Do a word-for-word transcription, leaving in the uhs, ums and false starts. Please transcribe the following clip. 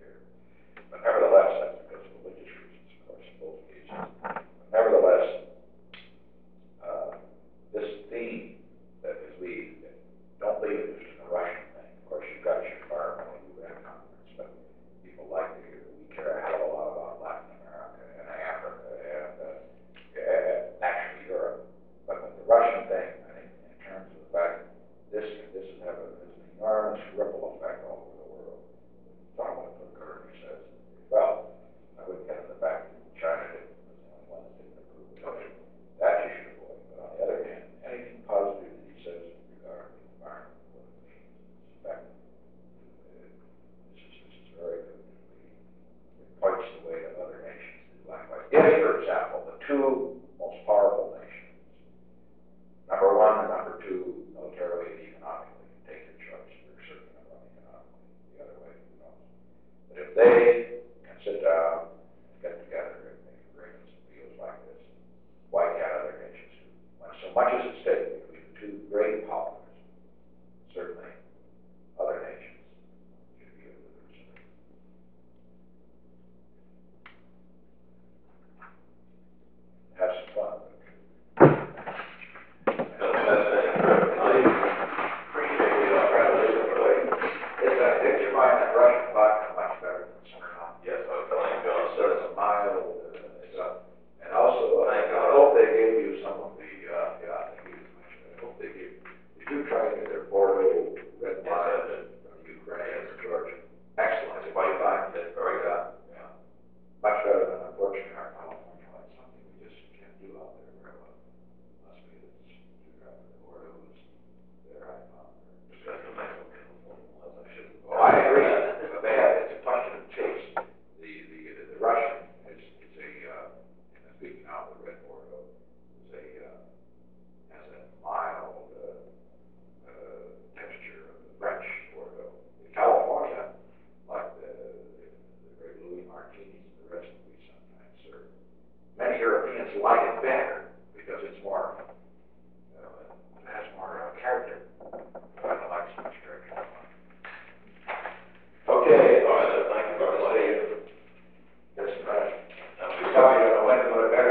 here. But nevertheless, that's because of religious reasons, of course, in both cases. But nevertheless, uh, this theme that is we don't leave it just in a Russian thing. Of course, you've got your environmental U N conference, but people like to hear that we care a hell of a lot about Latin America and Africa and, uh, and naturally Europe. But the Russian thing, I think, in terms of the fact that this this is have a, this an enormous ripple effect all over the world. Talking about what Gurney says. Well, I wouldn't get into the fact that China didn't, was the only one that didn't approve of it. That you should avoid. But on the other hand, anything positive that he says regarding the environment, what it means, its effect, uh, this is this is very good. It points the way that other nations do likewise. If, for example, the two most powerful nations, number one and number two, militarily and economically, take your choice. We're certainly not running economically. The other way, who knows? But if they can sit down and get together and make agreements and deals like this, why can't other nations do? When so much is at stake between the two great powers, certainly other nations should be able to participate. Have some fun. Much better than, unfortunately, our California life. Something we just can't do out there very well. Must be that it's too crowded. Ordo is there, I found. Just got the nice little California ones. I shouldn't. Oh, I agree. But they have, it's a question of taste. The, the, the, the Russian is, is a, uh, and speaking now of the red Ordo, is a, uh, has that mild, uh, uh, texture of the French Ordo. In California, like the, the, the great Louis Martini, the rest we sometimes serve. Many Europeans like it better because it's more, you know, it has more uh, character. I don't like so much character. Okay, all right, thank you for listening. Yes, right. We tell you when to go to bed.